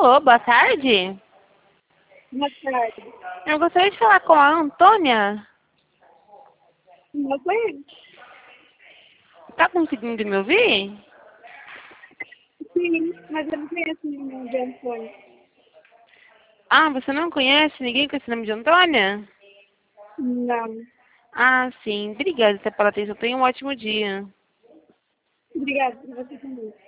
Alô, boa tarde. Boa tarde. Eu gostaria de falar com a Antônia. Não conheço. Tá conseguindo me ouvir? Sim, mas eu não conheço nenhum de Antônio. Ah, você não conhece ninguém com esse nome de Antônia? Não. Ah, sim. Obrigada pela atenção. Tenha um ótimo dia. Obrigada por você também.